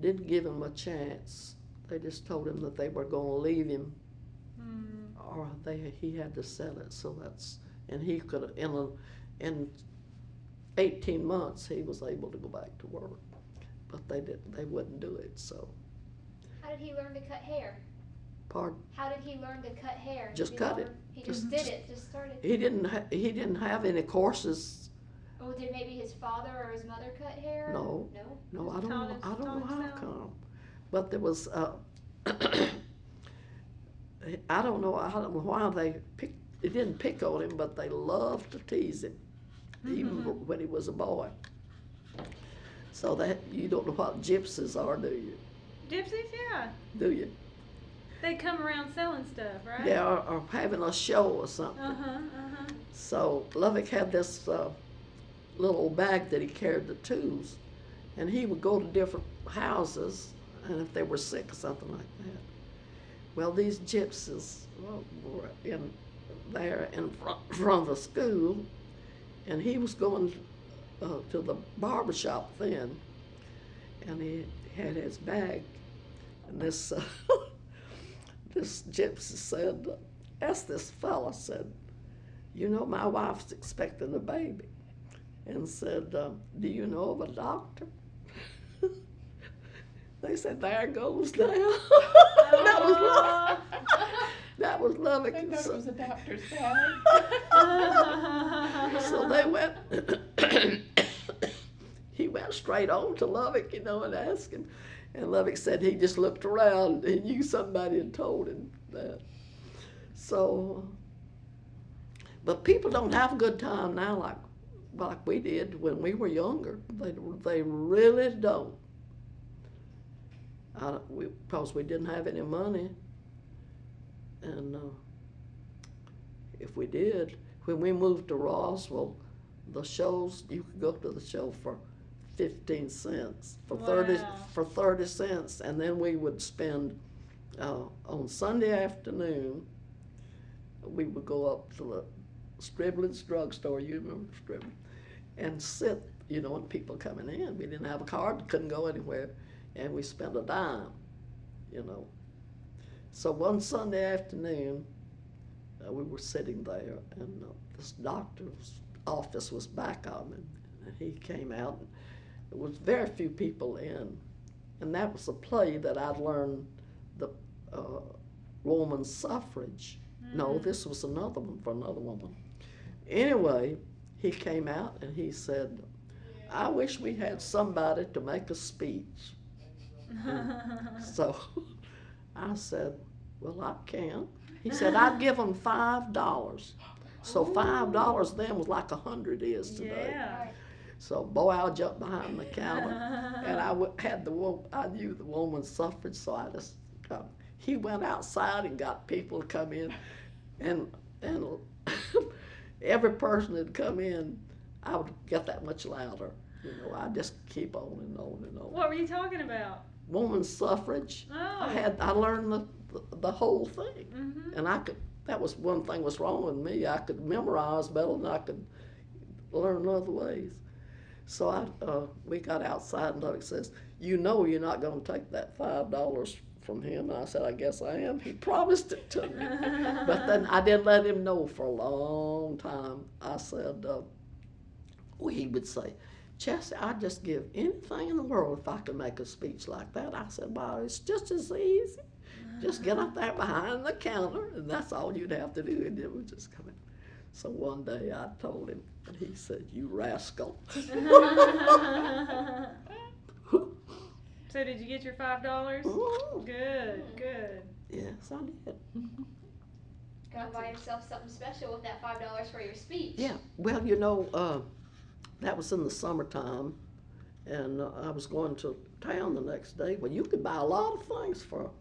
didn't give him a chance. They just told him that they were going to leave him, or he had to sell it. So and he could in 18 months he was able to go back to work, but they wouldn't do it. So. How did he learn to cut hair? Pardon? How did he learn to cut hair? Just cut it. He just did it. Just started. He didn't have any courses. Oh, did maybe his father or his mother cut hair? No. No. I don't know how come. But there was I don't know why they didn't pick on him, but they loved to tease him, even when he was a boy. So that you don't know what gypsies are, do you? Gypsies, yeah. Do you? They come around selling stuff, right? Yeah, or having a show or something. So Lovick had this little bag that he carried the tools, and he would go to different houses, and if they were sick or something like that. Well, these gypsies were in front of the school, and he was going to the barber shop then, and he had his bag, and this this gypsy asked this fella, said, you know, my wife's expecting a baby, and said, do you know of a doctor? They said, there goes now. That was Lovick. I thought it was a doctor's bag. So they went, he went straight on to Lovick, you know, and asked him. And Lovick said he just looked around and knew somebody had told him that. So, but people don't have a good time now like we did when we were younger. They really don't. Because we didn't have any money. And if we did, when we moved to Roswell, the shows, you could go to the show for 15 cents, for 30 cents, and then we would spend, on Sunday afternoon, we would go up to the Stribling's drugstore, you remember Stribling's, and sit, you know, and people coming in. We didn't have a card, couldn't go anywhere, and we spent a dime, you know. So one Sunday afternoon, we were sitting there, and this doctor's office was back of him, and he came out, and there was very few people in, and that was a play that I'd learned, the woman's suffrage. No, this was another one for another woman. Anyway, he came out and he said, I wish we had somebody to make a speech. So I said, well, I can. He said, I'd give them $5. So $5 then was like 100 is today. Yeah. So boy, I jumped behind the counter, and I knew the woman's suffrage, so I just he went outside and got people to come in, and every person that come in, I would get that much louder. You know, I just keep on and on and on. What were you talking about? Woman's suffrage. Oh. I learned the whole thing, and that was one thing was wrong with me. I could memorize better than I could learn other ways. So we got outside, and Lovick says, you know you're not going to take that $5 from him. And I said, I guess I am. He promised it to me. But then I didn't let him know for a long time. I said, he would say, Chessie, I'd just give anything in the world if I could make a speech like that. I said, well, it's just as easy. Just get up there behind the counter, and that's all you'd have to do, and it would just come in. So one day I told him, and he said, you rascal. So did you get your $5? Ooh. Good, good. Yes, I did. Go buy yourself something special with that $5 for your speech. Yeah, well, you know, that was in the summertime, and I was going to town the next day. Well, you could buy a lot of things for